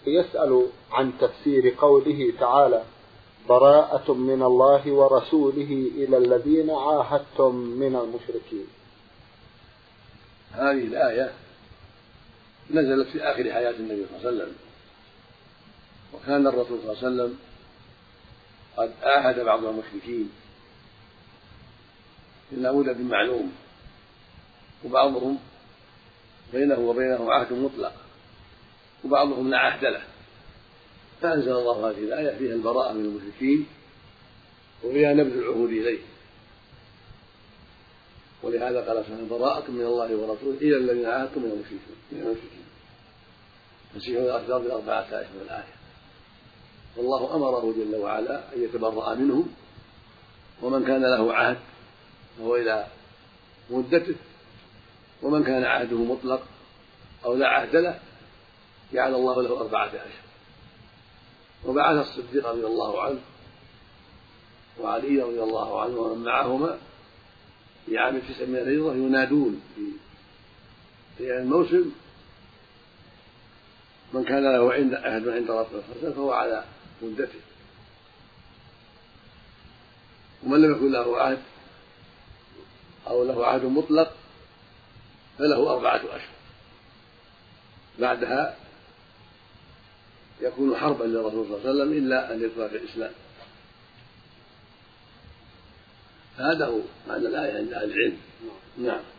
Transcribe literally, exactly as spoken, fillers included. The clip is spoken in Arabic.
يسأل عن تفسير قوله تعالى براءة من الله ورسوله إلى الذين عاهدتم من المشركين. هذه الآية نزلت في آخر حياة النبي صلى الله عليه وسلم، وكان الرسول صلى الله عليه وسلم قد عاهد بعض المشركين إلا مدة معلوم، وبعضهم بينه وبينه عهد مطلق وبعضهم لا عهد له، فأنزل الله هذه الآية فيها البراءة من المشركين وفيها نبذ العهود إليه، ولهذا قال سبحانه براءة من الله ورسوله إلى الذين عاهدتم من المشركين. مسيح الأكبر بأربعة آيات من الآية، والله أمره جل وعلا أن يتبرأ منهم، ومن كان له عهد فهو إلى مدته، ومن كان عهده مطلق أو لا عهد له جعل الله له أربعة أشهر. وبعث الصديق رضي الله عنه وعلي رضي الله عنه ومن معهما في عام تسع من الهجرة ينادون في الموسم من كان له عند عهد عند رسول الله صلى الله عليه وسلم فهو على مدته، ومن لم يكن له عهد أو له عهد مطلق فله أربعة أشهر، بعدها يكون حربا للرسول صلى الله عليه وسلم إلا أن يدخل في الإسلام. هذا هو معنى الآية عند أهل العلم. نعم.